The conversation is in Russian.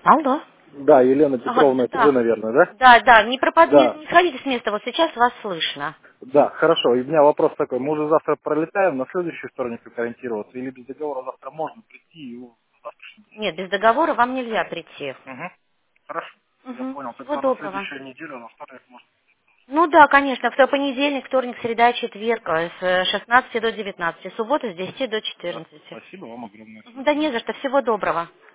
Алло. Да, Елена Ага, Петровна, это вы, да. наверное, да? Да, да, Да, не сходите с места, вот сейчас вас слышно. да, хорошо. И у меня вопрос такой. Мы уже завтра пролетаем, на следующий вторник как ориентироваться? Или без договора завтра можно прийти и завтрашний день? Нет, без договора вам нельзя прийти. Угу. Хорошо. Я Угу. понял. Всего Тогда на доброго. следующую неделю, на вторник можно. Ну да, конечно, в понедельник, вторник, среда, четверг, с 16 до 19, суббота с 10 до Да. 14. Спасибо вам огромное. Всего Мгм. Да не доброго. за что, всего доброго.